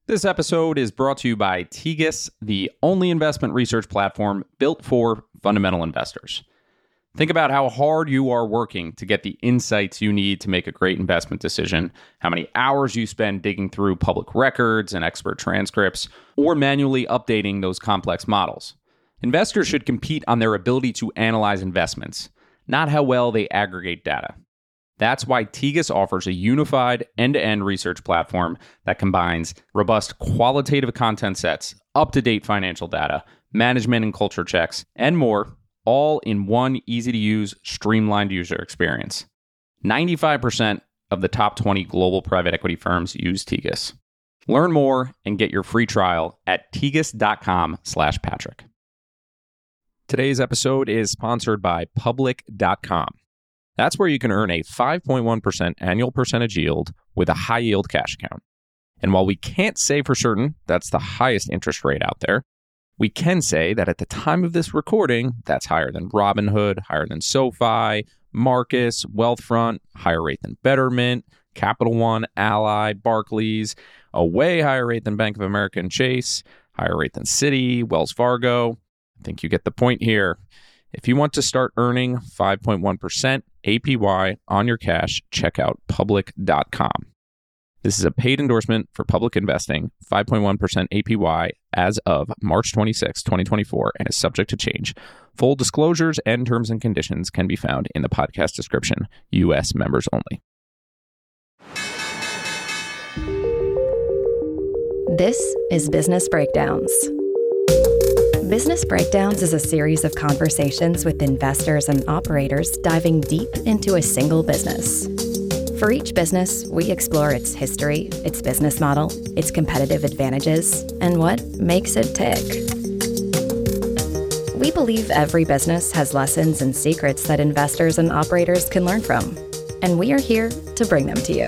This episode is brought to you by Tegas, the only investment research platform built for fundamental investors. Think about how hard you are working to get the insights you need to make a great investment decision, how many hours you spend digging through public records and expert transcripts, or manually updating those complex models. Investors should compete on their ability to analyze investments, not how well they aggregate data. That's why Tegas offers a unified end-to-end research platform that combines robust qualitative content sets, up-to-date financial data, management and culture checks, and more, all in one easy-to-use, streamlined user experience. 95% of the top 20 global private equity firms use Tegas. Learn more and get your free trial at tegas.com/Patrick. Today's episode is sponsored by Public.com. That's where you can earn a 5.1% annual percentage yield with a high-yield cash account. And while we can't say for certain that's the highest interest rate out there, we can say that at the time of this recording, that's higher than Robinhood, higher than SoFi, Marcus, Wealthfront, higher rate than Betterment, Capital One, Ally, Barclays, a way higher rate than Bank of America and Chase, higher rate than Citi, Wells Fargo. I think you get the point here. If you want to start earning 5.1% APY on your cash, check out Public.com. This is a paid endorsement for Public Investing, 5.1% APY as of March 26, 2024, and is subject to change. Full disclosures and terms and conditions can be found in the podcast description. U.S. members only. This is Business Breakdowns. Business Breakdowns is a series of conversations with investors and operators diving deep into a single business. For each business, we explore its history, its business model, its competitive advantages, and what makes it tick. We believe every business has lessons and secrets that investors and operators can learn from, and we are here to bring them to you.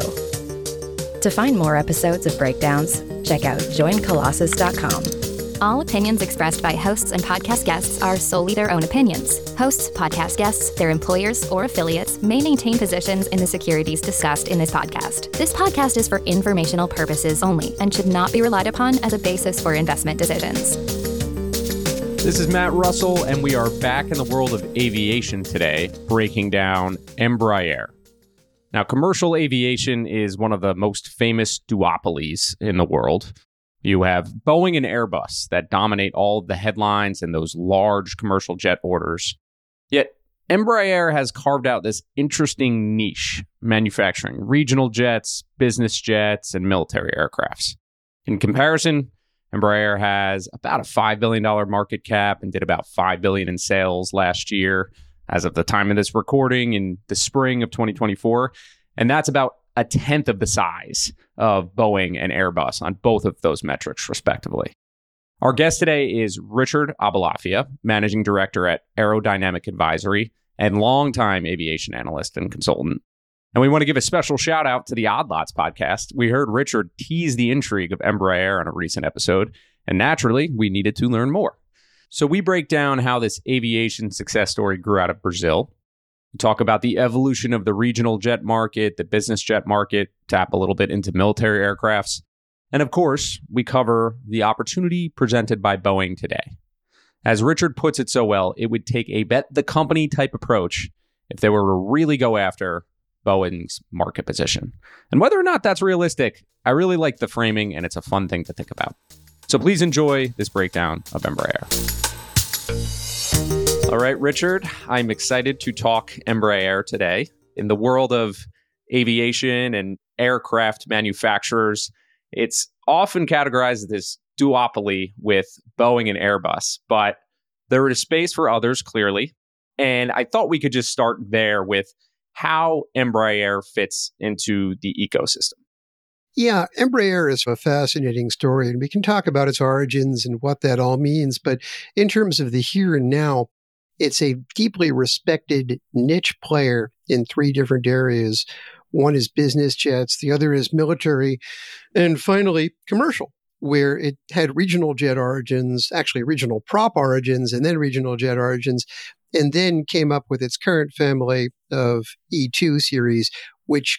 To find more episodes of Breakdowns, check out joincolossus.com. All opinions expressed by hosts and podcast guests are solely their own opinions. Hosts, podcast guests, their employers, or affiliates may maintain positions in the securities discussed in this podcast. This podcast is for informational purposes only and should not be relied upon as a basis for investment decisions. This is Matt Russell, and we are back in the world of aviation today, breaking down Embraer. Now, commercial aviation is one of the most famous duopolies in the world. You have Boeing and Airbus that dominate all of the headlines and those large commercial jet orders. Yet, Embraer has carved out this interesting niche, manufacturing regional jets, business jets, and military aircrafts. In comparison, Embraer has about a $5 billion market cap and did about $5 billion in sales last year as of the time of this recording in the spring of 2024. And that's about a tenth of the size of Boeing and Airbus on both of those metrics, respectively. Our guest today is Richard Aboulafia, Managing Director at Aerodynamic Advisory and longtime aviation analyst and consultant. And we want to give a special shout out to the Odd Lots podcast. We heard Richard tease the intrigue of Embraer on a recent episode, and naturally, we needed to learn more. So we break down how this aviation success story grew out of Brazil. We talk about the evolution of the regional jet market, the business jet market, tap a little bit into military aircrafts. And of course, we cover the opportunity presented by Boeing today. As Richard puts it so well, it would take a bet the company type approach if they were to really go after Boeing's market position. And whether or not that's realistic, I really like the framing and it's a fun thing to think about. So please enjoy this breakdown of Embraer. All right, Richard, I'm excited to talk Embraer today. In the world of aviation and aircraft manufacturers, it's often categorized as this duopoly with Boeing and Airbus, but there is space for others, clearly. And I thought we could just start there with how Embraer fits into the ecosystem. Yeah, Embraer is a fascinating story, and we can talk about its origins and what that all means. But in terms of the here and now, it's a deeply respected niche player in three different areas. One is business jets, the other is military, and finally, commercial, where it had regional jet origins, actually regional prop origins, and then regional jet origins, and then came up with its current family of E2 series, which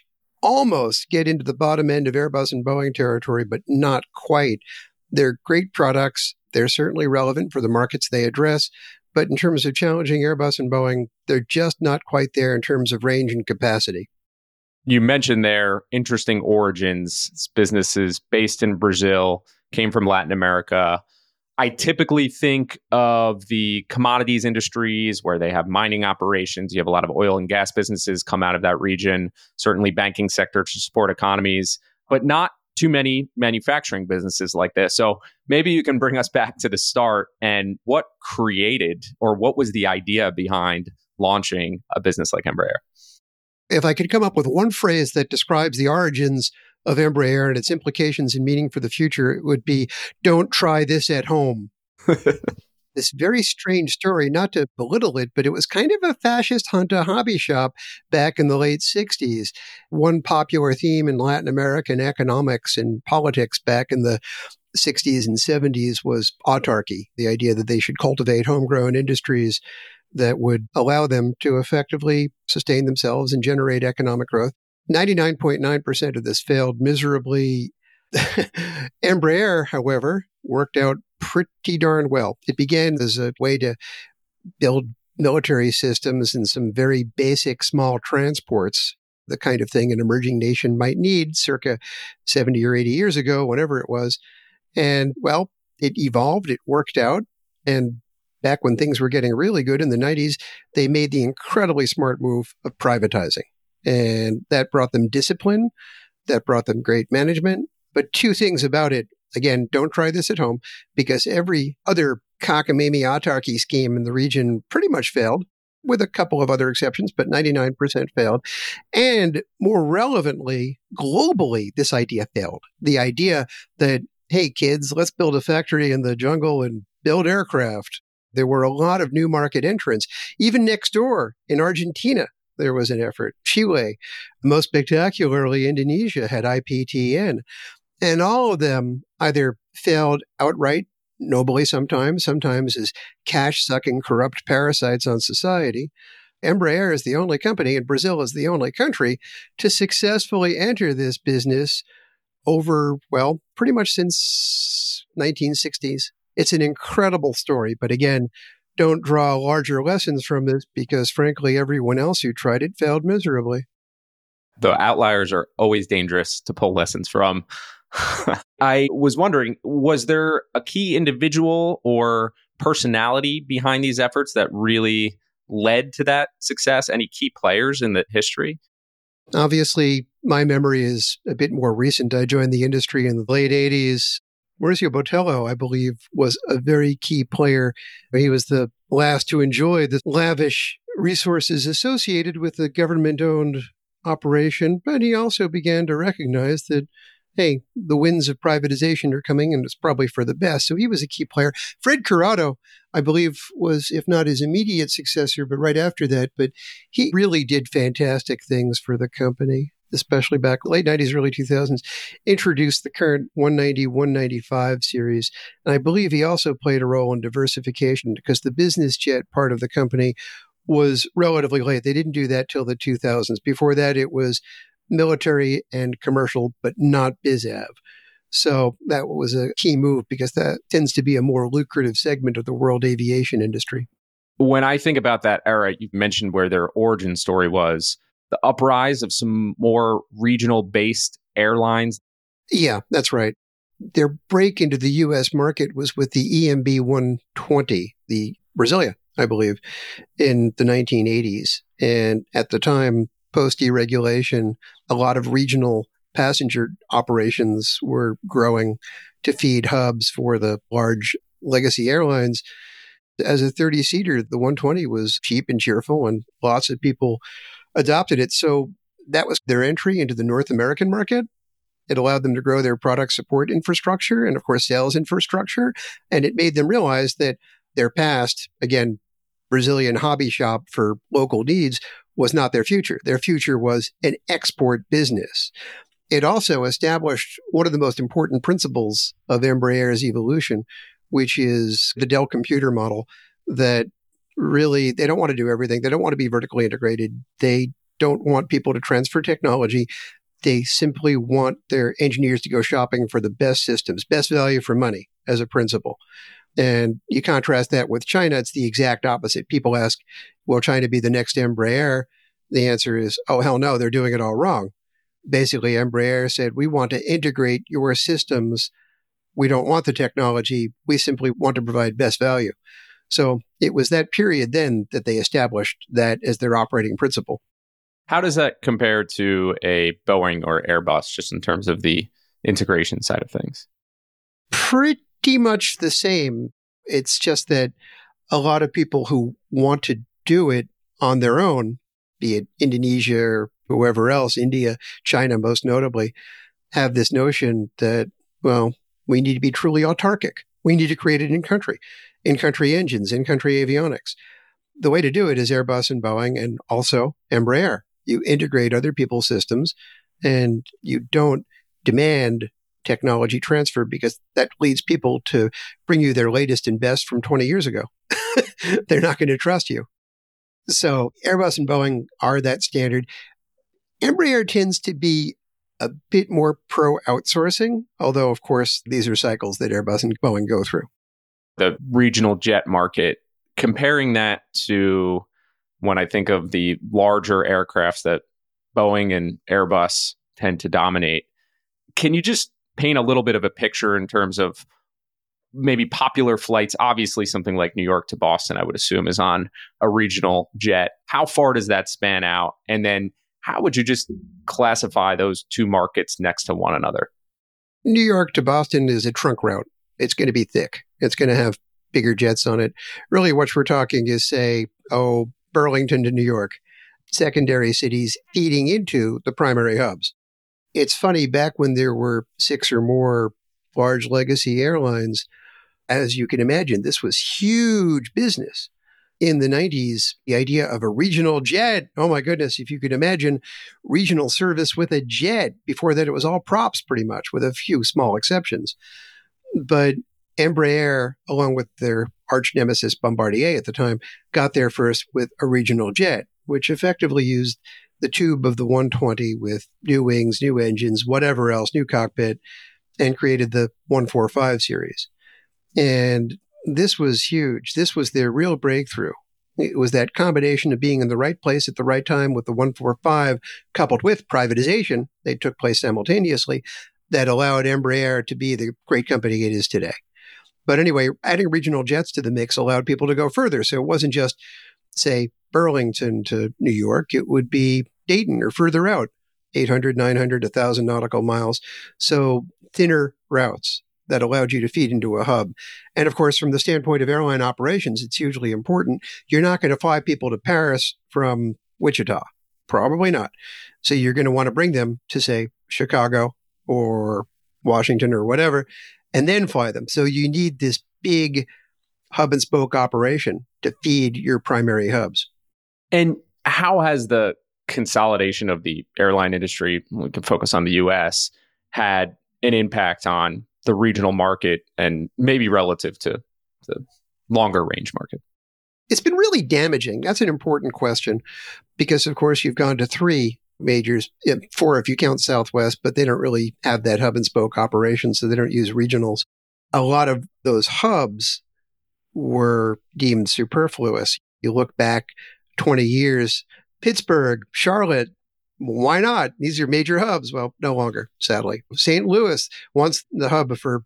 almost get into the bottom end of Airbus and Boeing territory, but not quite. They're great products. They're certainly relevant for the markets they address. But in terms of challenging Airbus and Boeing, they're just not quite there in terms of range and capacity. You mentioned their interesting origins. It's businesses based in Brazil, came from Latin America. I typically think of the commodities industries where they have mining operations. You have a lot of oil and gas businesses come out of that region, certainly banking sector to support economies, but not too many manufacturing businesses like this. So maybe you can bring us back to the start and what created or what was the idea behind launching a business like Embraer? If I could come up with one phrase that describes the origins of Embraer and its implications and meaning for the future, it would be, don't try this at home. This very strange story, not to belittle it, but it was kind of a fascist Hunter hobby shop back in the late 60s. One popular theme in Latin American economics and politics back in the 60s and 70s was autarky, the idea that they should cultivate homegrown industries that would allow them to effectively sustain themselves and generate economic growth. 99.9% of this failed miserably. Embraer, however, worked out pretty darn well. It began as a way to build military systems and some very basic small transports, the kind of thing an emerging nation might need circa 70 or 80 years ago, whenever it was. And, well, it evolved, it worked out, and back when things were getting really good in the 90s, they made the incredibly smart move of privatizing. And that brought them discipline, that brought them great management. But two things about it. Again, don't try this at home, because every other cockamamie autarky scheme in the region pretty much failed, with a couple of other exceptions, but 99% failed. And more relevantly, globally, this idea failed. The idea that, hey, kids, let's build a factory in the jungle and build aircraft. There were a lot of new market entrants. Even next door in Argentina, there was an effort. Chile, most spectacularly, Indonesia had IPTN. And all of them either failed outright, nobly sometimes as cash-sucking corrupt parasites on society. Embraer is the only company, and Brazil is the only country, to successfully enter this business over, well, pretty much since 1960s. It's an incredible story, but again, don't draw larger lessons from this because, frankly, everyone else who tried it failed miserably. The outliers are always dangerous to pull lessons from. I was wondering, was there a key individual or personality behind these efforts that really led to that success? Any key players in the history? Obviously, my memory is a bit more recent. I joined the industry in the late 80s. Mauricio Botelho, I believe, was a very key player. He was the last to enjoy the lavish resources associated with the government-owned operation, but he also began to recognize that, hey, the winds of privatization are coming, and it's probably for the best. So he was a key player. Fred Corrado, I believe, was, if not his immediate successor, but right after that. But he really did fantastic things for the company, especially back late 90s, early 2000s, introduced the current 190, 195 series. And I believe he also played a role in diversification because the business jet part of the company was relatively late. They didn't do that till the 2000s. Before that, it was military and commercial, but not BizAv. So that was a key move because that tends to be a more lucrative segment of the world aviation industry. When I think about that era, you've mentioned where their origin story was, the uprise of some more regional-based airlines. Yeah, that's right. Their break into the U.S. market was with the EMB 120, the Brasilia, I believe, in the 1980s. And at the time, post-deregulation, a lot of regional passenger operations were growing to feed hubs for the large legacy airlines. As a 30-seater, the 120 was cheap and cheerful, and lots of people adopted it. So that was their entry into the North American market. It allowed them to grow their product support infrastructure and, of course, sales infrastructure. And it made them realize that their past, again, Brazilian hobby shop for local needs, was not their future. Their future was an export business. It also established one of the most important principles of Embraer's evolution, which is the Dell computer model, that really, they don't want to do everything. They don't want to be vertically integrated. They don't want people to transfer technology. They simply want their engineers to go shopping for the best systems, best value for money as a principle. And you contrast that with China, it's the exact opposite. People ask, will China be the next Embraer? The answer is, oh, hell no, they're doing it all wrong. Basically, Embraer said, we want to integrate your systems. We don't want the technology. We simply want to provide best value. So it was that period then that they established that as their operating principle. How does that compare to a Boeing or Airbus, just in terms of the integration side of things? Pretty much the same. It's just that a lot of people who want to do it on their own, be it Indonesia or whoever else, India, China most notably, have this notion that, well, we need to be truly autarkic. We need to create it in-country engines, in-country avionics. The way to do it is Airbus and Boeing and also Embraer. You integrate other people's systems and you don't demand technology transfer because that leads people to bring you their latest and best from 20 years ago. They're not going to trust you. So Airbus and Boeing are that standard. Embraer tends to be a bit more pro-outsourcing, although, of course, these are cycles that Airbus and Boeing go through. The regional jet market, comparing that to when I think of the larger aircrafts that Boeing and Airbus tend to dominate, can you just paint a little bit of a picture in terms of maybe popular flights? Obviously, something like New York to Boston, I would assume, is on a regional jet. How far does that span out? And then how would you just classify those two markets next to one another? New York to Boston is a trunk route. It's going to be thick. It's going to have bigger jets on it. Really, what we're talking is, say, Burlington to New York, secondary cities feeding into the primary hubs. It's funny, back when there were 6 or more large legacy airlines, as you can imagine, this was huge business. In the 90s, the idea of a regional jet, oh my goodness, if you could imagine regional service with a jet. Before that, it was all props pretty much, with a few small exceptions. But Embraer, along with their arch nemesis Bombardier at the time, got there first with a regional jet, which effectively used the tube of the 120 with new wings, new engines, whatever else, new cockpit, and created the 145 series. And this was huge. This was their real breakthrough. It was that combination of being in the right place at the right time with the 145, coupled with privatization, they took place simultaneously, that allowed Embraer to be the great company it is today. But anyway, adding regional jets to the mix allowed people to go further. So it wasn't just, say, Burlington to New York. It would be Dayton or further out, 800, 900, 1,000 nautical miles. So thinner routes that allowed you to feed into a hub. And of course, from the standpoint of airline operations, it's hugely important. You're not going to fly people to Paris from Wichita. Probably not. So you're going to want to bring them to, say, Chicago or Washington or whatever, and then fly them. So you need this big hub and spoke operation to feed your primary hubs. And how has the consolidation of the airline industry, we can focus on the US, had an impact on the regional market and maybe relative to the longer range market? It's been really damaging. That's an important question because, of course, you've gone to 3 majors, 4 if you count Southwest, but they don't really have that hub and spoke operation, so they don't use regionals. A lot of those hubs were deemed superfluous. You look back 20 years, Pittsburgh, Charlotte, why not? These are major hubs. Well, no longer, sadly. St. Louis, once the hub for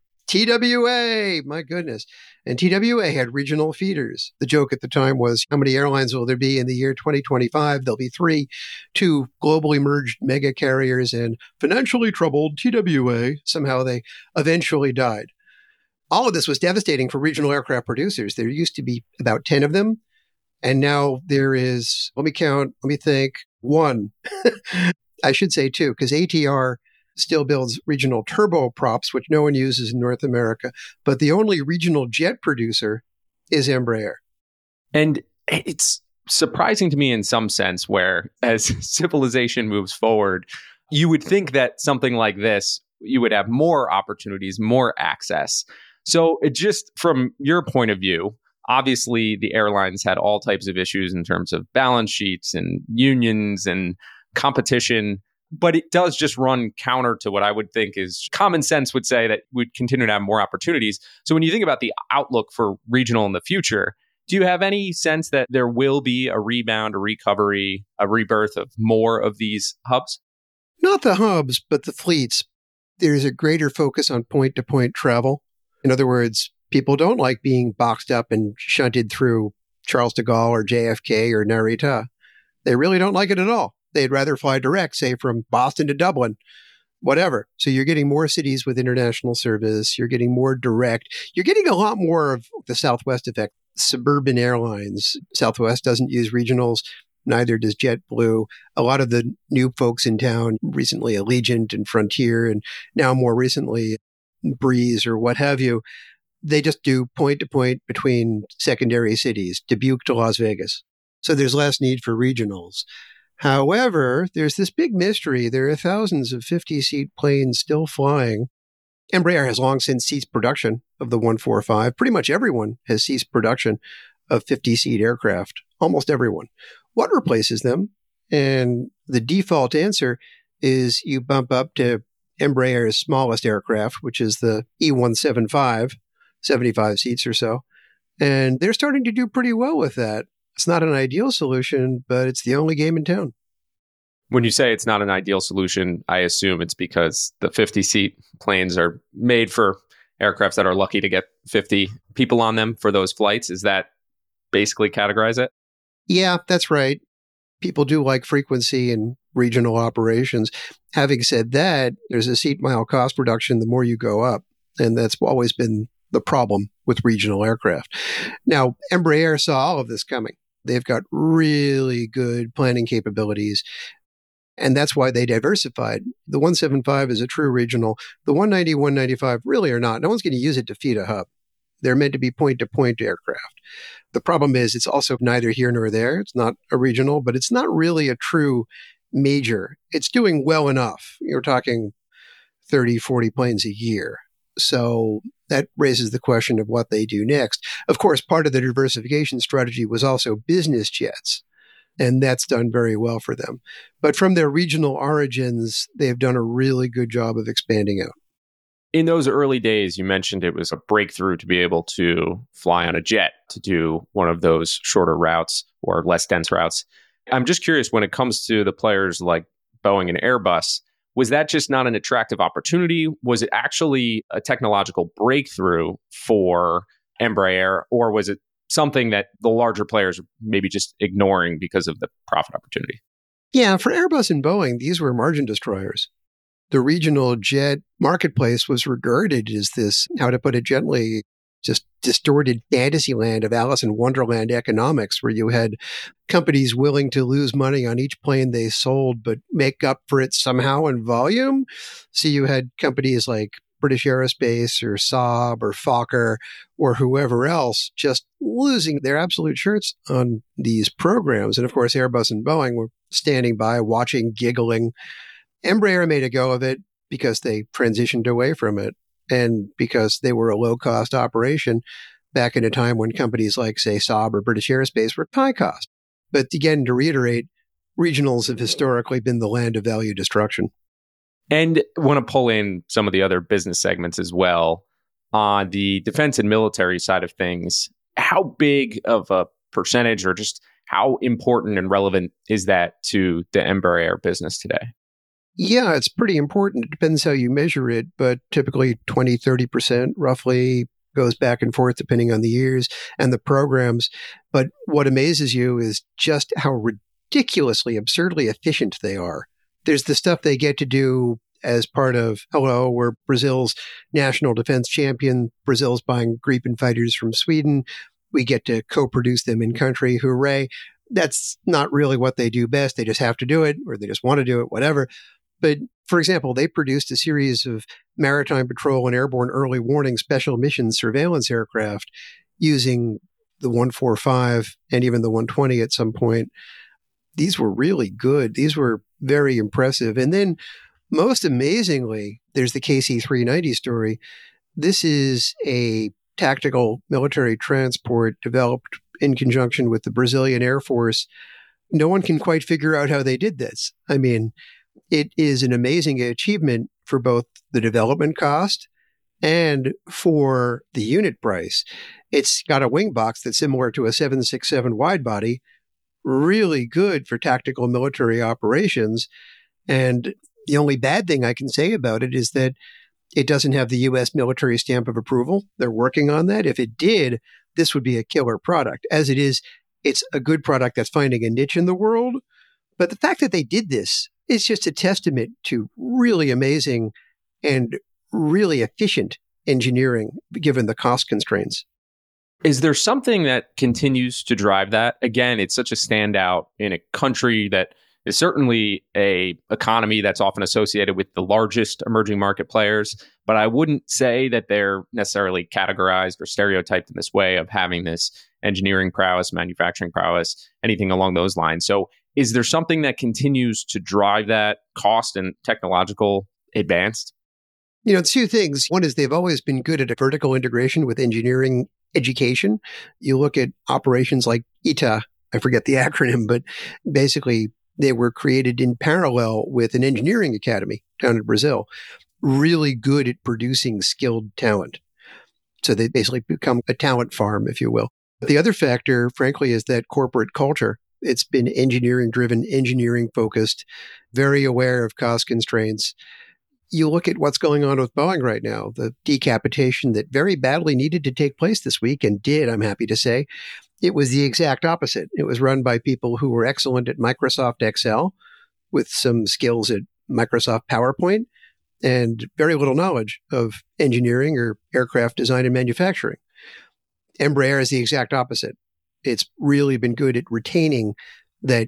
TWA, my goodness. And TWA had regional feeders. The joke at the time was, how many airlines will there be in the year 2025? There'll be 3, 2 globally merged mega carriers and financially troubled TWA. Somehow they eventually died. All of this was devastating for regional aircraft producers. There used to be about 10 of them. And now there is, let me think, 1. I should say 2, because ATR still builds regional turboprops, which no one uses in North America. But the only regional jet producer is Embraer. And it's surprising to me in some sense where, as civilization moves forward, you would think that something like this, you would have more opportunities, more access. So it just, from your point of view, obviously the airlines had all types of issues in terms of balance sheets and unions and competition. But it does just run counter to what I would think is common sense would say that we'd continue to have more opportunities. So when you think about the outlook for regional in the future, do you have any sense that there will be a rebound, a recovery, a rebirth of more of these hubs? Not the hubs, but the fleets. There's a greater focus on point-to-point travel. In other words, people don't like being boxed up and shunted through Charles de Gaulle or JFK or Narita. They really don't like it at all. They'd rather fly direct, say from Boston to Dublin, whatever. So you're getting more cities with international service. You're getting more direct. You're getting a lot more of the Southwest effect. Suburban airlines. Southwest doesn't use regionals. Neither does JetBlue. A lot of the new folks in town, recently Allegiant and Frontier, and now more recently Breeze or what have you, they just do point-to-point between secondary cities, Dubuque to Las Vegas. So there's less need for regionals. However, there's this big mystery. There are thousands of 50-seat planes still flying. Embraer has long since ceased production of the 145. Pretty much everyone has ceased production of 50-seat aircraft. Almost everyone. What replaces them? And the default answer is you bump up to Embraer's smallest aircraft, which is the E175, 75 seats or so. And they're starting to do pretty well with that. It's not an ideal solution, but it's the only game in town. When you say it's not an ideal solution, I assume it's because the 50-seat planes are made for aircrafts that are lucky to get 50 people on them for those flights. Is that basically categorize it? Yeah, that's right. People do like frequency in regional operations. Having said that, there's a seat mile cost reduction the more you go up. And that's always been the problem with regional aircraft. Now, Embraer saw all of this coming. They've got really good planning capabilities. And that's why they diversified. The 175 is a true regional. The 190, 195 really are not. No one's going to use it to feed a hub. They're meant to be point-to-point aircraft. The problem is it's also neither here nor there. It's not a regional, but it's not really a true major. It's doing well enough. You're talking 30, 40 planes a year. So that raises the question of what they do next. Of course, part of the diversification strategy was also business jets. And that's done very well for them. But from their regional origins, they've done a really good job of expanding out. In those early days, you mentioned it was a breakthrough to be able to fly on a jet to do one of those shorter routes or less dense routes. I'm just curious, when it comes to the players like Boeing and Airbus, was that just not an attractive opportunity? Was it actually a technological breakthrough for Embraer, or was it something that the larger players are maybe just ignoring because of the profit opportunity? Yeah, for Airbus and Boeing, these were margin destroyers. The regional jet marketplace was regarded as this, how to put it gently, just distorted fantasy land of Alice in Wonderland economics, where you had companies willing to lose money on each plane they sold, but make up for it somehow in volume. So you had companies like British Aerospace or Saab or Fokker or whoever else just losing their absolute shirts on these programs. And of course, Airbus and Boeing were standing by, watching, giggling. Embraer made a go of it because they transitioned away from it and because they were a low-cost operation back in a time when companies like, say, Saab or British Aerospace were high cost. But again, to reiterate, regionals have historically been the land of value destruction. And want to pull in some of the other business segments as well. On the defense and military side of things, how big of a percentage or just how important and relevant is that to the Embraer business today? Yeah, it's pretty important. It depends how you measure it, but typically 20, 30% roughly goes back and forth depending on the years and the programs. But what amazes you is just how ridiculously, absurdly efficient they are. There's the stuff they get to do as part of Hello, we're Brazil's national defense champion. Brazil's buying Gripen fighters from Sweden. We get to co-produce them in country. Hooray. That's not really what they do best. They just have to do it, or they just want to do it, whatever. But for example, they produced a series of maritime patrol and airborne early warning special mission surveillance aircraft using the 145 and even the 120 at some point. These were really good. These were very impressive. And then most amazingly, there's the KC-390 story. This is a tactical military transport developed in conjunction with the Brazilian Air Force. No one can quite figure out how they did this. I mean, It is an amazing achievement for both the development cost and for the unit price. It's got a wing box that's similar to a 767 wide body, really good for tactical military operations. And the only bad thing I can say about it is that it doesn't have the U.S. military stamp of approval. They're working on that. If it did, this would be a killer product. As it is, it's a good product that's finding a niche in the world. But the fact that they did this is just a testament to really amazing and really efficient engineering, given the cost constraints. Is there something that continues to drive that? Again, it's such a standout in a country that is certainly a economy that's often associated with the largest emerging market players, but I wouldn't say that they're necessarily categorized or stereotyped in this way of having this engineering prowess, manufacturing prowess, anything along those lines. So is there something that continues to drive that cost and technological advance? Two things. One is they've always been good at a vertical integration with engineering education. You look at operations like ITA, I forget the acronym, but basically they were created in parallel with an engineering academy down in Brazil, really good at producing skilled talent. So they basically become a talent farm, if you will. The other factor, frankly, is that corporate culture. It's been engineering driven, engineering focused, very aware of cost constraints. You look at what's going on with Boeing right now, the decapitation that very badly needed to take place this week and did, I'm happy to say. It was the exact opposite. It was run by people who were excellent at Microsoft Excel with some skills at Microsoft PowerPoint and very little knowledge of engineering or aircraft design and manufacturing. Embraer is the exact opposite. It's really been good at retaining that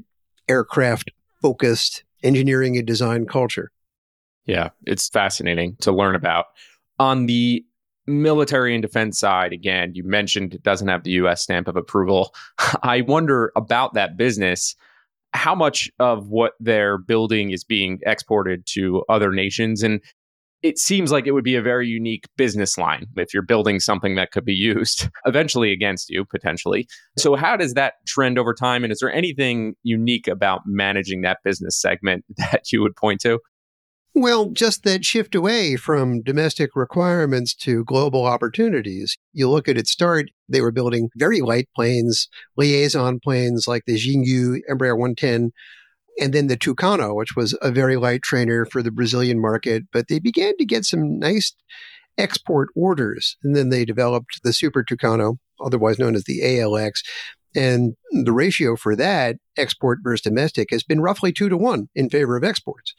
aircraft-focused engineering and design culture. Yeah, it's fascinating to learn about. On the military and defense side, again, you mentioned it doesn't have the U.S. stamp of approval. I wonder about that business, how much of what they're building is being exported to other nations? And it seems like it would be a very unique business line if you're building something that could be used eventually against you, potentially. So how does that trend over time? And is there anything unique about managing that business segment that you would point to? Well, just that shift away from domestic requirements to global opportunities. You look at its start, they were building very light planes, liaison planes like the Xingu Embraer 110, and then the Tucano, which was a very light trainer for the Brazilian market. But they began to get some nice export orders. And then they developed the Super Tucano, otherwise known as the ALX. And the ratio for that, export versus domestic, has been roughly 2-1 in favor of exports.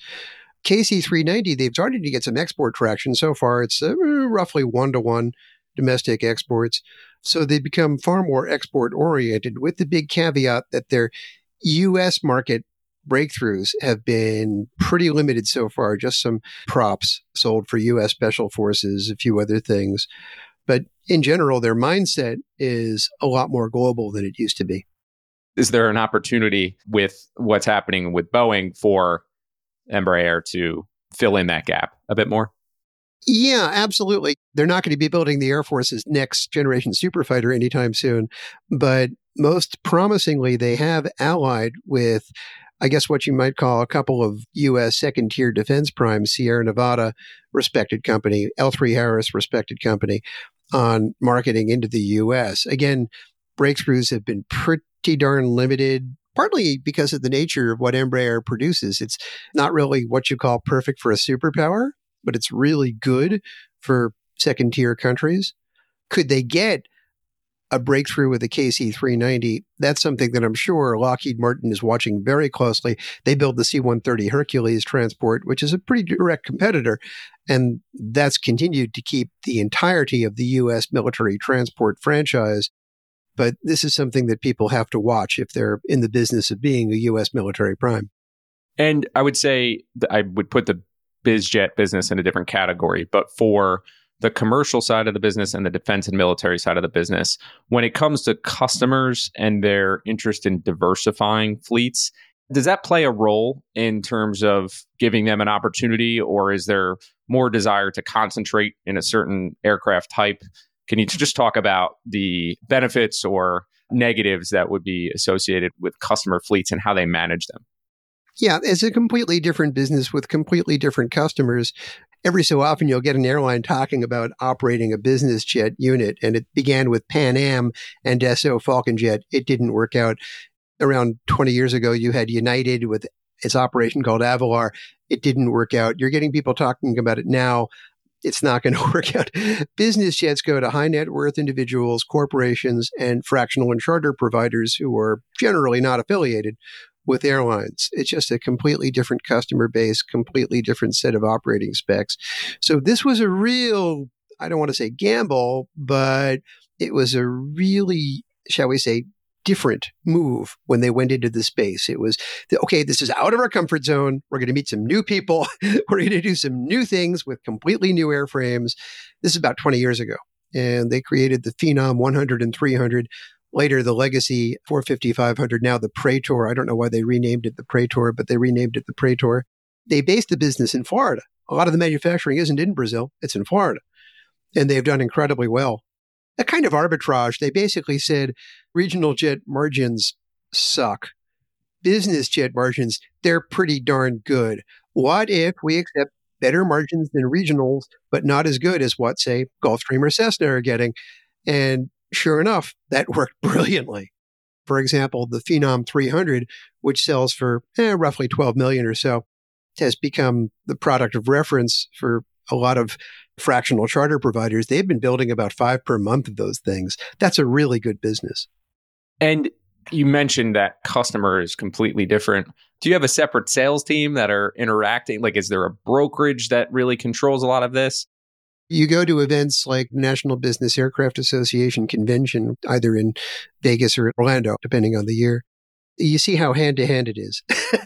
KC-390, they've started to get some export traction. So far, it's roughly 1-1 domestic exports. So they become far more export-oriented, with the big caveat that their U.S. market breakthroughs have been pretty limited so far, just some props sold for U.S. Special Forces, a few other things. But in general, their mindset is a lot more global than it used to be. Is there an opportunity with what's happening with Boeing for Embraer to fill in that gap a bit more? Yeah, absolutely. They're not going to be building the Air Force's next generation superfighter anytime soon. But most promisingly, they have allied with, I guess, what you might call a couple of U.S. second-tier defense primes, Sierra Nevada, respected company, L3Harris, respected company, on marketing into the U.S. Again, breakthroughs have been pretty darn limited, partly because of the nature of what Embraer produces. It's not really what you call perfect for a superpower, but it's really good for second-tier countries. Could they get a breakthrough with the KC-390? That's something that I'm sure Lockheed Martin is watching very closely. They build the C-130 Hercules transport, which is a pretty direct competitor, and that's continued to keep the entirety of the U.S. military transport franchise. But this is something that people have to watch if they're in the business of being a U.S. military prime. And I would say I would put the BizJet business in a different category, but for the commercial side of the business and the defense and military side of the business, when it comes to customers and their interest in diversifying fleets, does that play a role in terms of giving them an opportunity, or is there more desire to concentrate in a certain aircraft type? Can you just talk about the benefits or negatives that would be associated with customer fleets and how they manage them? Yeah, it's a completely different business with completely different customers. Every so often, you'll get an airline talking about operating a business jet unit, and it began with Pan Am and Dassault Falcon Jet. It didn't work out. Around 20 years ago, you had United with its operation called Avalar. It didn't work out. You're getting people talking about it now. It's not going to work out. Business jets go to high net worth individuals, corporations, and fractional and charter providers who are generally not affiliated with airlines. It's just a completely different customer base, completely different set of operating specs. So this was a real, I don't want to say gamble, but it was a really, shall we say, different move when they went into the space. It was, okay, this is out of our comfort zone. We're going to meet some new people. We're going to do some new things with completely new airframes. This is about 20 years ago. And they created the Phenom 100 and 300. Later, the Legacy 450, 500, now the Praetor. I don't know why they renamed it the Praetor, but they renamed it the Praetor. They based the business in Florida. A lot of the manufacturing isn't in Brazil. It's in Florida. And they've done incredibly well. A kind of arbitrage. They basically said regional jet margins suck. Business jet margins, they're pretty darn good. What if we accept better margins than regionals, but not as good as what, say, Gulfstream or Cessna are getting? And sure enough, that worked brilliantly. For example, the Phenom 300, which sells for roughly $12 million or so, has become the product of reference for a lot of fractional charter providers. They've been building about 5 per month of those things. That's a really good business. And you mentioned that customer is completely different. Do you have a separate sales team that are interacting? Like, is there a brokerage that really controls a lot of this? You go to events like National Business Aircraft Association convention, either in Vegas or Orlando, depending on the year. You see how hand-to-hand it is.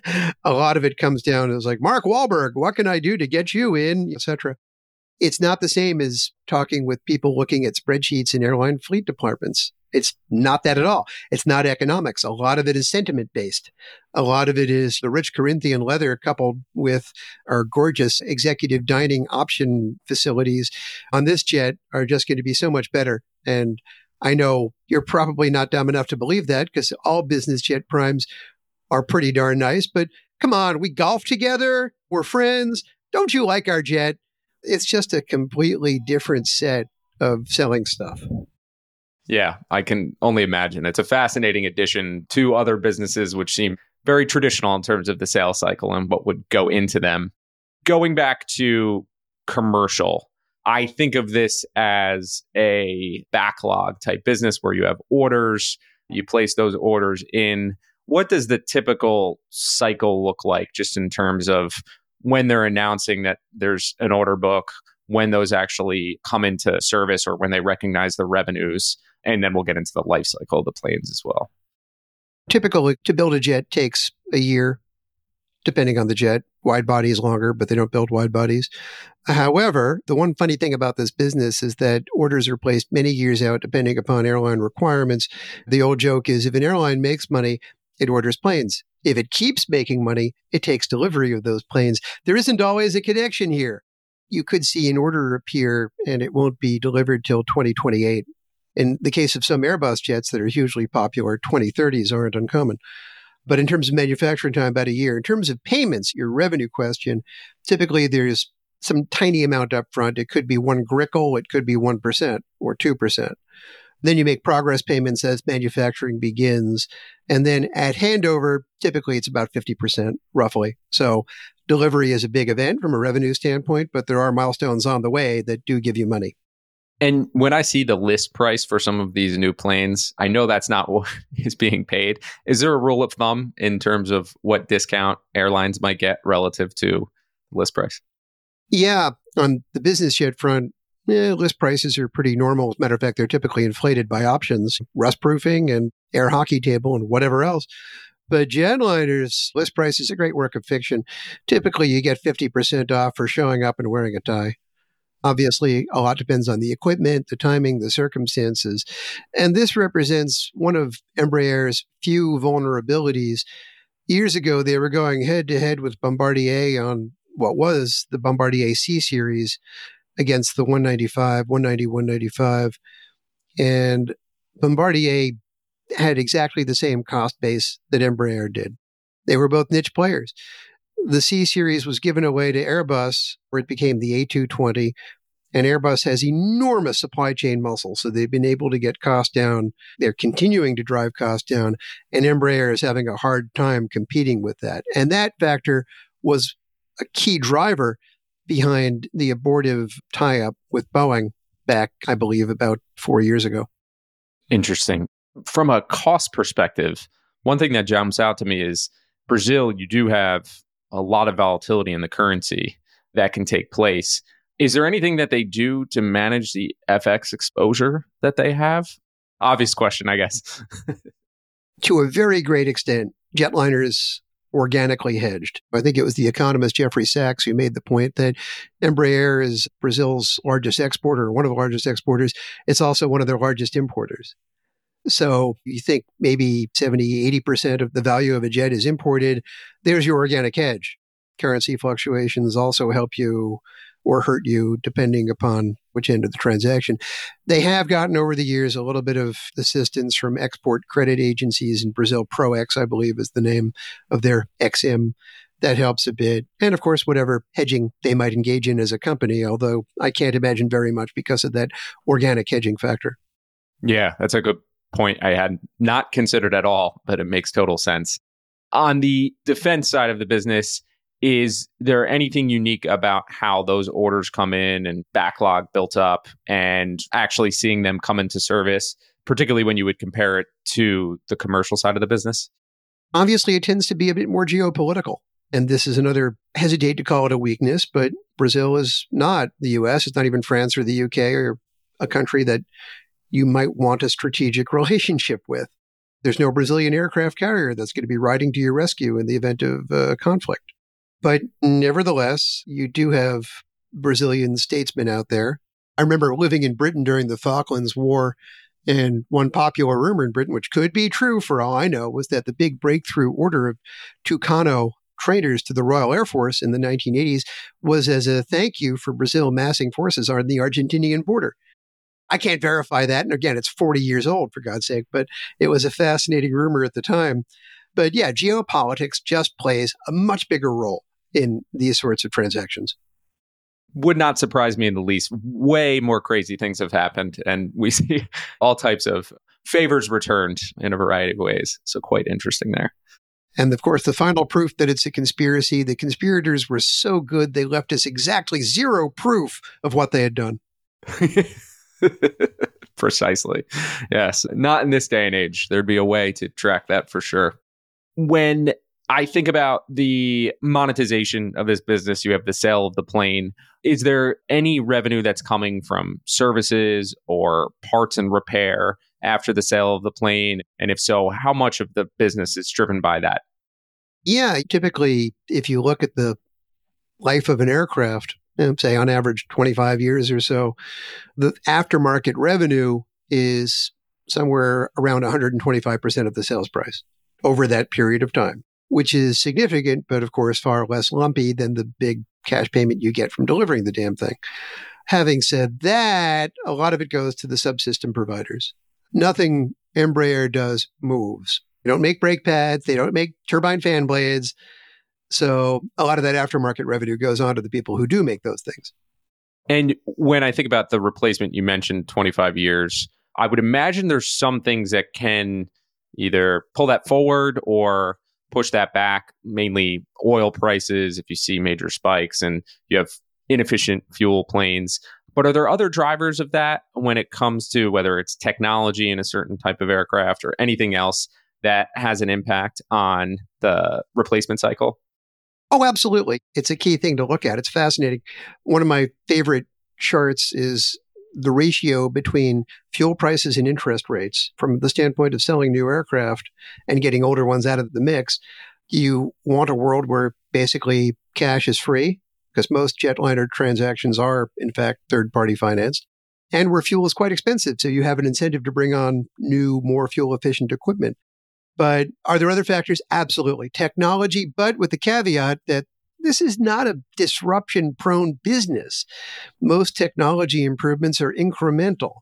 A lot of it comes down to, like, Mark Wahlberg, what can I do to get you in, etc. It's not the same as talking with people looking at spreadsheets in airline fleet departments. It's not that at all. It's not economics. A lot of it is sentiment-based. A lot of it is the rich Corinthian leather coupled with our gorgeous executive dining option facilities on this jet are just going to be so much better. And I know you're probably not dumb enough to believe that because all business jet primes are pretty darn nice. But come on, we golf together. We're friends. Don't you like our jet? It's just a completely different set of selling stuff. Yeah, I can only imagine. It's a fascinating addition to other businesses, which seem very traditional in terms of the sales cycle and what would go into them. Going back to commercial, I think of this as a backlog type business where you have orders, you place those orders in. What does the typical cycle look like just in terms of when they're announcing that there's an order book, when those actually come into service or when they recognize the revenues? And then we'll get into the life cycle of the planes as well. Typically, to build a jet takes a year, depending on the jet. Wide body is longer, but they don't build wide bodies. However, the one funny thing about this business is that orders are placed many years out, depending upon airline requirements. The old joke is if an airline makes money, it orders planes. If it keeps making money, it takes delivery of those planes. There isn't always a connection here. You could see an order appear and it won't be delivered till 2028. In the case of some Airbus jets that are hugely popular, 2030s aren't uncommon. But in terms of manufacturing time, about a year. In terms of payments, your revenue question, typically there's some tiny amount up front. It could be 1 GRICL, it could be 1% or 2%. Then you make progress payments as manufacturing begins. And then at handover, typically it's about 50%, roughly. So delivery is a big event from a revenue standpoint, but there are milestones on the way that do give you money. And when I see the list price for some of these new planes, I know that's not what is being paid. Is there a rule of thumb in terms of what discount airlines might get relative to list price? Yeah, on the business jet front, list prices are pretty normal. As a matter of fact, they're typically inflated by options, rust proofing and air hockey table and whatever else. But jetliners, list price is a great work of fiction. Typically, you get 50% off for showing up and wearing a tie. Obviously, a lot depends on the equipment, the timing, the circumstances. And this represents one of Embraer's few vulnerabilities. Years ago, they were going head-to-head with Bombardier on what was the Bombardier C Series against the 195, 190, 195. And Bombardier had exactly the same cost base that Embraer did. They were both niche players. The C Series was given away to Airbus, where it became the A220. And Airbus has enormous supply chain muscle, so they've been able to get costs down. They're continuing to drive costs down, and Embraer is having a hard time competing with that. And that factor was a key driver behind the abortive tie-up with Boeing back, I believe, about 4 years ago. Interesting. From a cost perspective, one thing that jumps out to me is Brazil, you do have a lot of volatility in the currency that can take place. Is there anything that they do to manage the FX exposure that they have? Obvious question, I guess. To a very great extent, jetliner is organically hedged. I think it was the economist Jeffrey Sachs who made the point that Embraer is Brazil's largest exporter, one of the largest exporters. It's also one of their largest importers. So you think maybe 70, 80% of the value of a jet is imported. There's your organic hedge. Currency fluctuations also help you or hurt you depending upon which end of the transaction. They have gotten over the years a little bit of assistance from export credit agencies in Brazil. ProEx, I believe, is the name of their XM. That helps a bit. And of course, whatever hedging they might engage in as a company, although I can't imagine very much because of that organic hedging factor. Yeah, that's a good point I had not considered at all, but it makes total sense. On the defense side of the business, is there anything unique about how those orders come in and backlog built up and actually seeing them come into service, particularly when you would compare it to the commercial side of the business? Obviously, it tends to be a bit more geopolitical. And this is another, hesitate to call it a weakness, but Brazil is not the US. It's not even France or the UK or a country that you might want a strategic relationship with. There's no Brazilian aircraft carrier that's going to be riding to your rescue in the event of conflict. But nevertheless, you do have Brazilian statesmen out there. I remember living in Britain during the Falklands War, and one popular rumor in Britain, which could be true for all I know, was that the big breakthrough order of Tucano trainers to the Royal Air Force in the 1980s was as a thank you for Brazil massing forces on the Argentinian border. I can't verify that. And again, it's 40 years old, for God's sake, but it was a fascinating rumor at the time. But yeah, geopolitics just plays a much bigger role in these sorts of transactions. Would not surprise me in the least. Way more crazy things have happened, and we see all types of favors returned in a variety of ways. So quite interesting there. And of course, the final proof that it's a conspiracy, the conspirators were so good, they left us exactly zero proof of what they had done. Precisely. Yes. Not in this day and age. There'd be a way to track that for sure. When I think about the monetization of this business, you have the sale of the plane. Is there any revenue that's coming from services or parts and repair after the sale of the plane? And if so, how much of the business is driven by that? Yeah, typically, if you look at the life of an aircraft, say on average 25 years or so, the aftermarket revenue is somewhere around 125% of the sales price over that period of time, which is significant, but of course far less lumpy than the big cash payment you get from delivering the damn thing. Having said that, a lot of it goes to the subsystem providers. Nothing Embraer does moves. They don't make brake pads. They don't make turbine fan blades. So a lot of that aftermarket revenue goes on to the people who do make those things. And when I think about the replacement, you mentioned 25 years. I would imagine there's some things that can either pull that forward or push that back, mainly oil prices, if you see major spikes and you have inefficient fuel planes. But are there other drivers of that when it comes to whether it's technology in a certain type of aircraft or anything else that has an impact on the replacement cycle? Oh, absolutely. It's a key thing to look at. It's fascinating. One of my favorite charts is the ratio between fuel prices and interest rates from the standpoint of selling new aircraft and getting older ones out of the mix. You want a world where basically cash is free, because most jetliner transactions are, in fact, third-party financed, and where fuel is quite expensive. So you have an incentive to bring on new, more fuel-efficient equipment. But are there other factors? Absolutely. Technology, but with the caveat that this is not a disruption-prone business. Most technology improvements are incremental.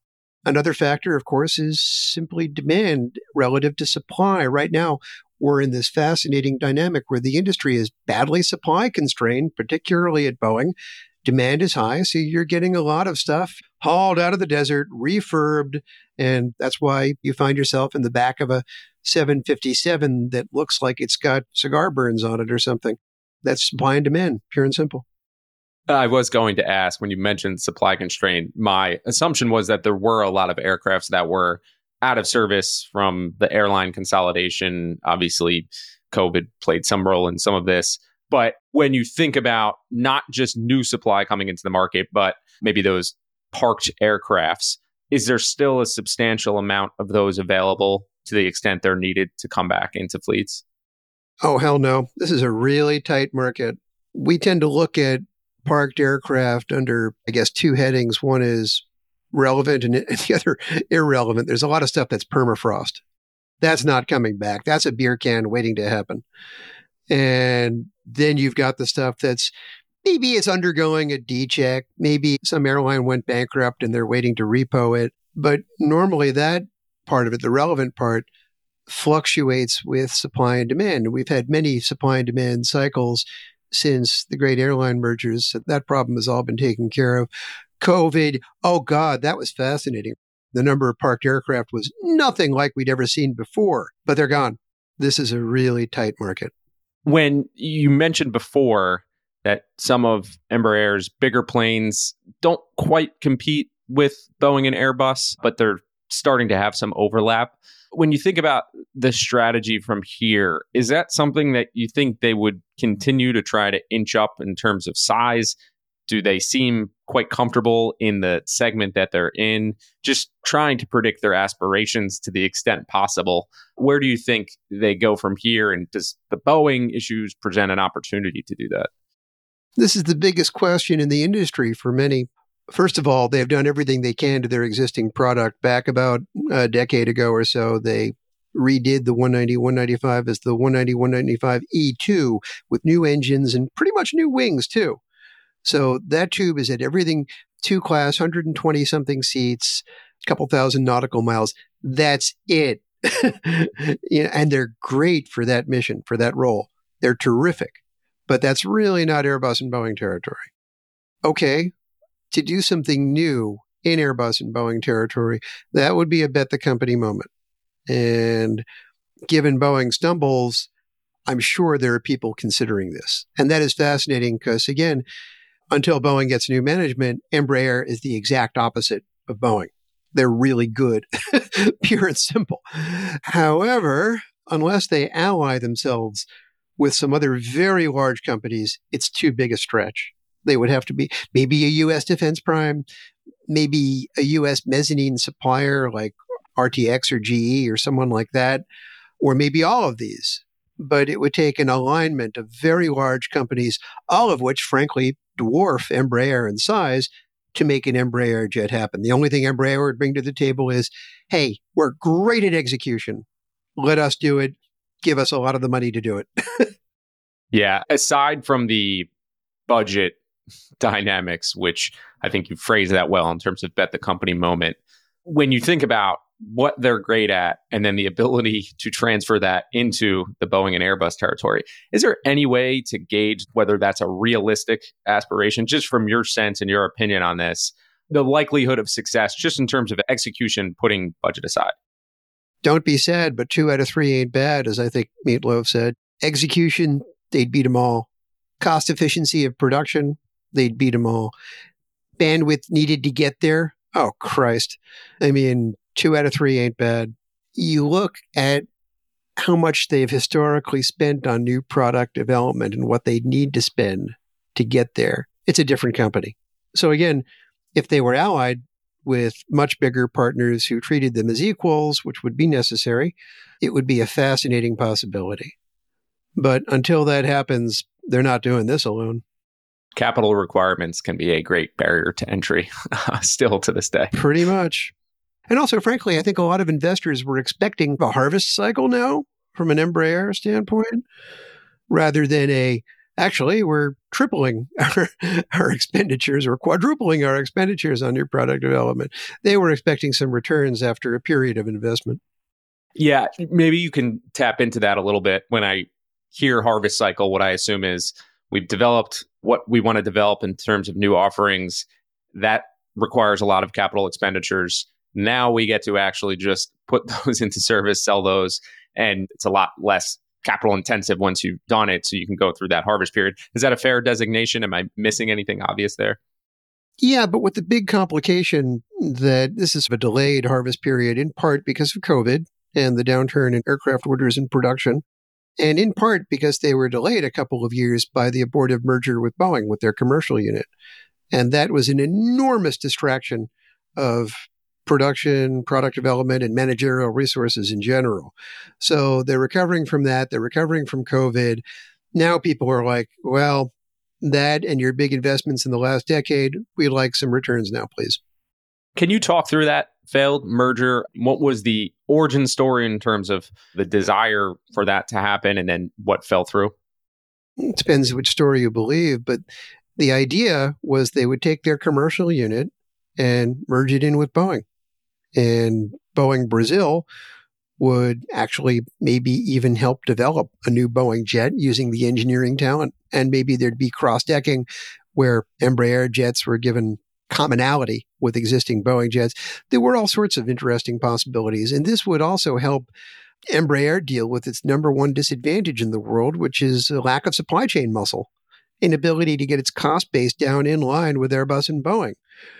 Another factor, of course, is simply demand relative to supply. Right now, we're in this fascinating dynamic where the industry is badly supply constrained, particularly at Boeing. Demand is high, so you're getting a lot of stuff hauled out of the desert, refurbed, and that's why you find yourself in the back of a 757 that looks like it's got cigar burns on it or something. That's supply and demand, pure and simple. I was going to ask, when you mentioned supply constraint, my assumption was that there were a lot of aircrafts that were out of service from the airline consolidation. Obviously, COVID played some role in some of this. But when you think about not just new supply coming into the market, but maybe those parked aircrafts, is there still a substantial amount of those available to the extent they're needed to come back into fleets? Oh, hell no. This is a really tight market. We tend to look at parked aircraft under, I guess, two headings. One is relevant and the other irrelevant. There's a lot of stuff that's permafrost. That's not coming back. That's a beer can waiting to happen. And then you've got the stuff that's maybe it's undergoing a D-check. Maybe some airline went bankrupt and they're waiting to repo it. But normally that part of it, the relevant part, fluctuates with supply and demand. And we've had many supply and demand cycles since the great airline mergers. So that problem has all been taken care of. COVID, oh God, that was fascinating. The number of parked aircraft was nothing like we'd ever seen before, but they're gone. This is a really tight market. When you mentioned before that some of Embraer's bigger planes don't quite compete with Boeing and Airbus, but they're starting to have some overlap. When you think about the strategy from here, is that something that you think they would continue to try to inch up in terms of size? Do they seem quite comfortable in the segment that they're in? Just trying to predict their aspirations to the extent possible. Where do you think they go from here? And does the Boeing issues present an opportunity to do that? This is the biggest question in the industry for many. First of all, they've done everything they can to their existing product. Back about a decade ago or so, they redid the 190, 195 as the 190, 195 E2 with new engines and pretty much new wings too. So that tube is at everything, two class, 120 something seats, a couple thousand nautical miles. That's it. And they're great for that mission, for that role. They're terrific. But that's really not Airbus and Boeing territory. Okay, to do something new in Airbus and Boeing territory, that would be a bet the company moment. And given Boeing stumbles, I'm sure there are people considering this. And that is fascinating because, again, until Boeing gets new management, Embraer is the exact opposite of Boeing. They're really good, pure and simple. However, unless they ally themselves with some other very large companies, it's too big a stretch. They would have to be maybe a U.S. defense prime, maybe a U.S. mezzanine supplier like RTX or GE or someone like that, or maybe all of these. But it would take an alignment of very large companies, all of which, frankly, dwarf Embraer in size to make an Embraer jet happen. The only thing Embraer would bring to the table is, hey, we're great at execution. Let us do it. Give us a lot of the money to do it. Yeah. Aside from the budget dynamics, which I think you phrased that well in terms of bet the company moment, when you think about what they're great at and then the ability to transfer that into the Boeing and Airbus territory, is there any way to gauge whether that's a realistic aspiration, just from your sense and your opinion on this, the likelihood of success, just in terms of execution, putting budget aside? Don't be sad, but 2 out of 3 ain't bad, as I think Meatloaf said. Execution, they'd beat them all. Cost efficiency of production, they'd beat them all. Bandwidth needed to get there, oh, Christ. I mean, 2 out of 3 ain't bad. You look at how much they've historically spent on new product development and what they need to spend to get there. It's a different company. So again, if they were allied with much bigger partners who treated them as equals, which would be necessary, it would be a fascinating possibility. But until that happens, they're not doing this alone. Capital requirements can be a great barrier to entry still to this day. Pretty much. And also, frankly, I think a lot of investors were expecting a harvest cycle now from an Embraer standpoint, rather than a actually, we're tripling our expenditures or quadrupling our expenditures on new product development. They were expecting some returns after a period of investment. Yeah, maybe you can tap into that a little bit. When I hear harvest cycle, what I assume is we've developed what we want to develop in terms of new offerings. That requires a lot of capital expenditures. Now we get to actually just put those into service, sell those, and it's a lot less capital intensive once you've done it, so you can go through that harvest period. Is that a fair designation? Am I missing anything obvious there? Yeah, but with the big complication that this is a delayed harvest period, in part because of COVID and the downturn in aircraft orders and production, and in part because they were delayed a couple of years by the abortive merger with Boeing with their commercial unit. And that was an enormous distraction of production, product development, and managerial resources in general. So they're recovering from that. They're recovering from COVID. Now people are like, well, that and your big investments in the last decade, we'd like some returns now, please. Can you talk through that failed merger? What was the origin story in terms of the desire for that to happen and then what fell through? It depends which story you believe, but the idea was they would take their commercial unit and merge it in with Boeing. And Boeing Brazil would actually maybe even help develop a new Boeing jet using the engineering talent. And maybe there'd be cross-decking where Embraer jets were given commonality with existing Boeing jets. There were all sorts of interesting possibilities. And this would also help Embraer deal with its number one disadvantage in the world, which is a lack of supply chain muscle, inability to get its cost base down in line with Airbus and Boeing.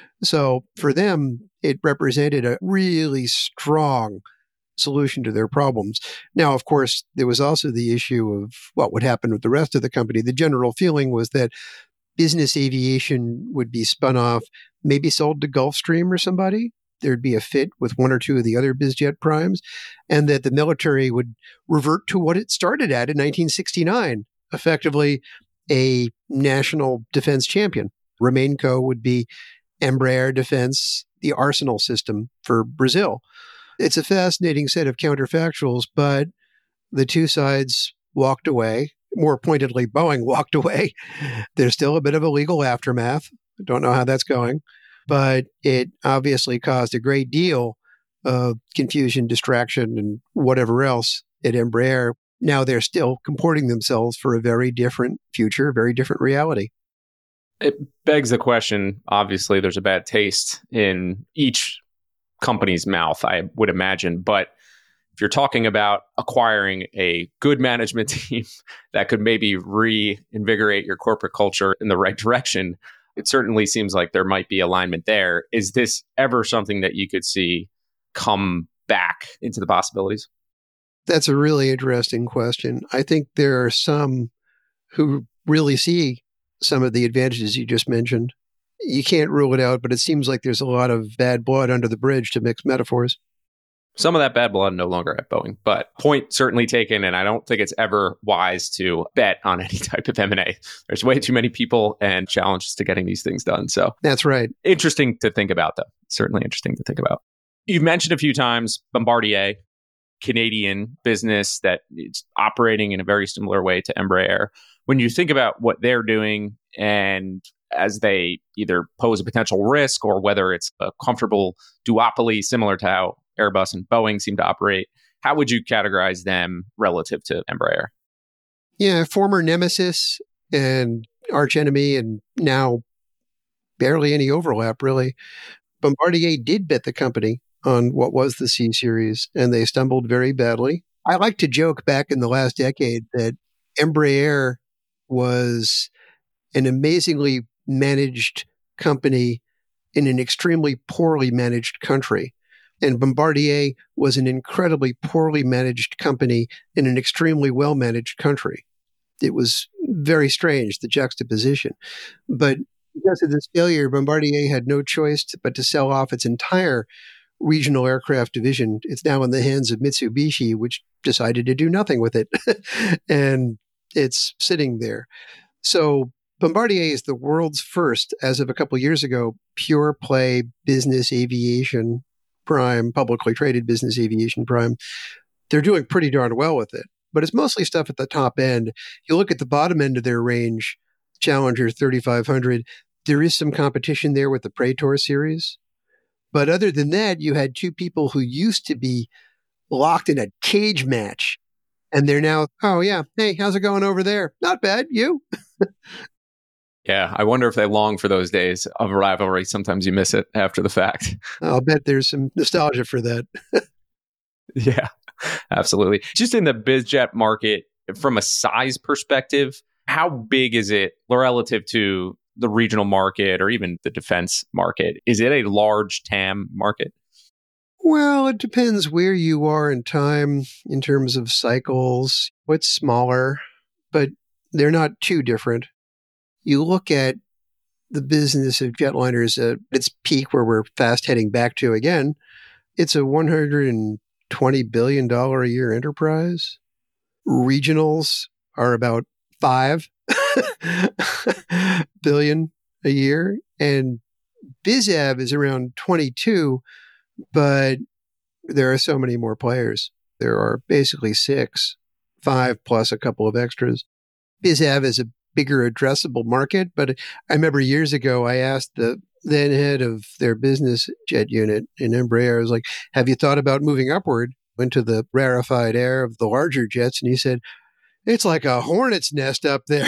So for them, it represented a really strong solution to their problems. Now, of course, there was also the issue of what would happen with the rest of the company. The general feeling was that business aviation would be spun off, maybe sold to Gulfstream or somebody. There'd be a fit with one or two of the other bizjet primes, and that the military would revert to what it started at in 1969, effectively a national defense champion. Remainco would be Embraer Defense, the arsenal system for Brazil. It's a fascinating set of counterfactuals, but the two sides walked away. More pointedly, Boeing walked away. There's still a bit of a legal aftermath. I don't know how that's going, but it obviously caused a great deal of confusion, distraction, and whatever else at Embraer. Now they're still comporting themselves for a very different future, very different reality. It begs the question, obviously, there's a bad taste in each company's mouth, I would imagine. But if you're talking about acquiring a good management team that could maybe reinvigorate your corporate culture in the right direction, it certainly seems like there might be alignment there. Is this ever something that you could see come back into the possibilities? That's a really interesting question. I think there are some who really see some of the advantages you just mentioned. You can't rule it out, but it seems like there's a lot of bad blood under the bridge, to mix metaphors. Some of that bad blood no longer at Boeing, but point certainly taken. And I don't think it's ever wise to bet on any type of M&A. There's way too many people and challenges to getting these things done. So that's right. Interesting to think about, though. Certainly interesting to think about. You've mentioned a few times Bombardier, Canadian business that is operating in a very similar way to Embraer. When you think about what they're doing and as they either pose a potential risk or whether it's a comfortable duopoly similar to how Airbus and Boeing seem to operate, how would you categorize them relative to Embraer? Yeah, former nemesis and archenemy, and now barely any overlap, really. Bombardier did bet the company on what was the C Series, and they stumbled very badly. I like to joke back in the last decade that Embraer was an amazingly managed company in an extremely poorly managed country. And Bombardier was an incredibly poorly managed company in an extremely well-managed country. It was very strange, the juxtaposition. But because of this failure, Bombardier had no choice but to sell off its entire regional aircraft division. It's now in the hands of Mitsubishi, which decided to do nothing with it. And it's sitting there. So Bombardier is the world's first, as of a couple of years ago, pure play business aviation prime, publicly traded business aviation prime. They're doing pretty darn well with it. but it's mostly stuff at the top end. You look at the bottom end of their range, Challenger 3500, there is some competition there with the Praetor series. But other than that, you had two people who used to be locked in a cage match. And they're now, oh yeah, hey, how's it going over there? Not bad, you? Yeah, I wonder if they long for those days of rivalry. Sometimes you miss it after the fact. I'll bet there's some nostalgia for that. Yeah, absolutely. Just in the BizJet market, from a size perspective, how big is it relative to the regional market or even the defense market? Is it a large TAM market? Well, it depends where you are in time in terms of cycles. It's smaller, but they're not too different. You look at the business of jetliners at its peak, where we're fast heading back to again, it's a $120 billion a year enterprise. Regionals are about $5 billion a year. And BizAv is around 22, but there are so many more players. There are basically 6, 5 plus a couple of extras. BizAv is a bigger addressable market, but I remember years ago, I asked the then head of their business jet unit in Embraer, I was like, have you thought about moving upward into the rarefied air of the larger jets? And he said, it's like a hornet's nest up there.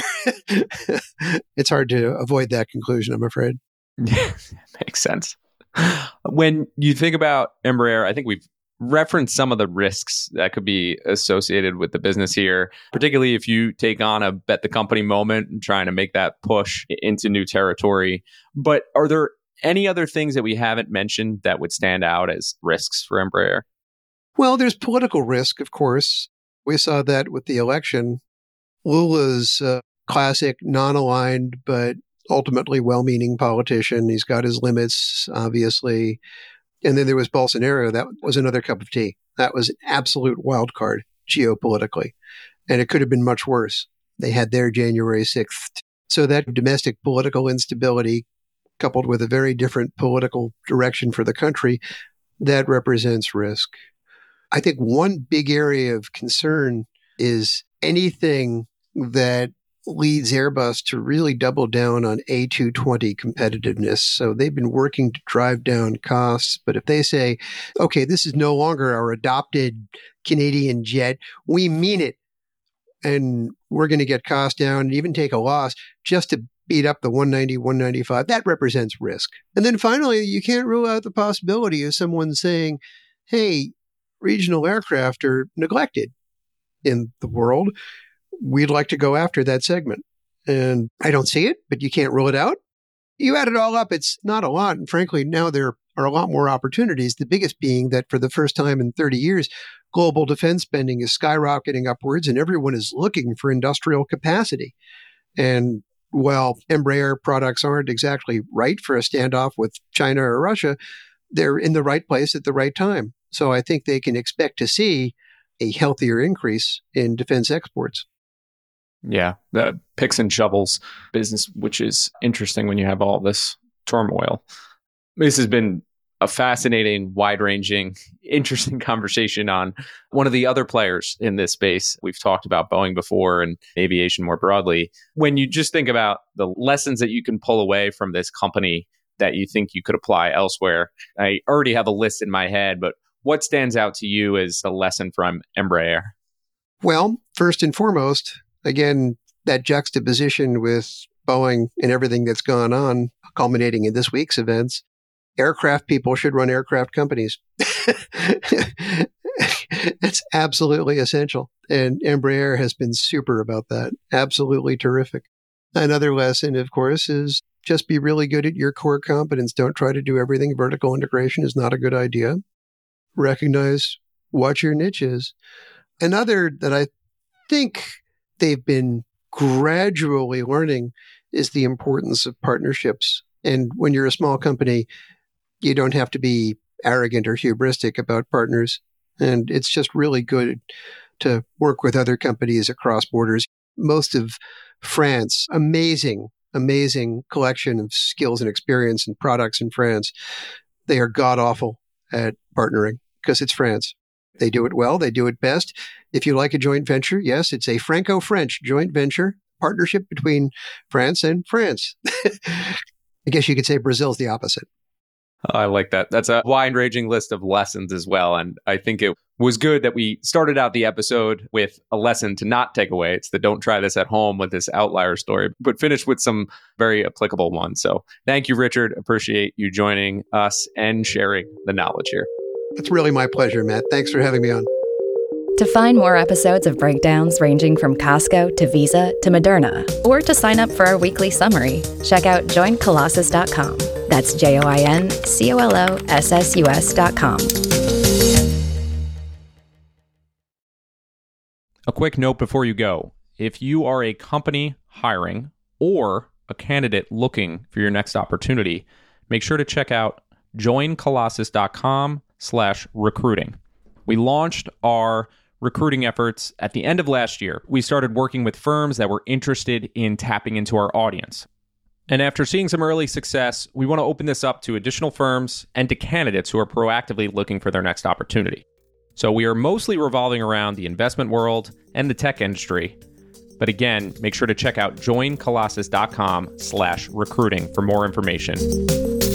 It's hard to avoid that conclusion, I'm afraid. Yeah, makes sense. When you think about Embraer, I think we've referenced some of the risks that could be associated with the business here, particularly if you take on a bet the company moment and trying to make that push into new territory. But are there any other things that we haven't mentioned that would stand out as risks for Embraer? Well, there's political risk, of course. We saw that with the election. Lula's a classic non-aligned, but ultimately well-meaning politician. He's got his limits, obviously. And then there was Bolsonaro. That was another cup of tea. That was an absolute wild card geopolitically. And it could have been much worse. They had their January 6th. So that domestic political instability, coupled with a very different political direction for the country, that represents risk. I think one big area of concern is anything that leads Airbus to really double down on A220 competitiveness. So they've been working to drive down costs. But if they say, okay, this is no longer our adopted Canadian jet, we mean it. And we're going to get costs down and even take a loss just to beat up the 190, 195, that represents risk. And then finally, you can't rule out the possibility of someone saying, hey, regional aircraft are neglected in the world. We'd like to go after that segment. And I don't see it, but you can't rule it out. You add it all up, it's not a lot. And frankly, now there are a lot more opportunities. The biggest being that for the first time in 30 years, global defense spending is skyrocketing upwards and everyone is looking for industrial capacity. And while Embraer products aren't exactly right for a standoff with China or Russia, they're in the right place at the right time. So I think they can expect to see a healthier increase in defense exports. Yeah, the picks and shovels business, which is interesting when you have all this turmoil. This has been a fascinating, wide-ranging, interesting conversation on one of the other players in this space. We've talked about Boeing before and aviation more broadly. When you just think about the lessons that you can pull away from this company that you think you could apply elsewhere, I already have a list in my head, but what stands out to you as a lesson from Embraer? Well, first and foremost, again, that juxtaposition with Boeing and everything that's gone on, culminating in this week's events, aircraft people should run aircraft companies. It's absolutely essential. And Embraer has been super about that. Absolutely terrific. Another lesson, of course, is just be really good at your core competence. Don't try to do everything. Vertical integration is not a good idea. Recognize what your niche is. Another that I think they've been gradually learning is the importance of partnerships. And when you're a small company, you don't have to be arrogant or hubristic about partners. And it's just really good to work with other companies across borders. Most of France, amazing collection of skills and experience and products in France. They are god-awful at partnering because it's France. They do it well. They do it best. If you like a joint venture, yes, it's a Franco-French joint venture partnership between France and France. I guess you could say Brazil's the opposite. I like that. That's a wide-ranging list of lessons as well. And I think it was good that we started out the episode with a lesson to not take away. It's the don't try this at home with this outlier story, but finished with some very applicable ones. So thank you, Richard. Appreciate you joining us and sharing the knowledge here. It's really my pleasure, Matt. Thanks for having me on. To find more episodes of breakdowns ranging from Costco to Visa to Moderna, or to sign up for our weekly summary, check out joincolossus.com. That's JOINCOLOSSUS.com. A quick note before you go. If you are a company hiring or a candidate looking for your next opportunity, make sure to check out joincolossus.com/recruiting. We launched our recruiting efforts at the end of last year. We started working with firms that were interested in tapping into our audience. And after seeing some early success, we want to open this up to additional firms and to candidates who are proactively looking for their next opportunity. So we are mostly revolving around the investment world and the tech industry. But again, make sure to check out joincolossus.com/recruiting for more information.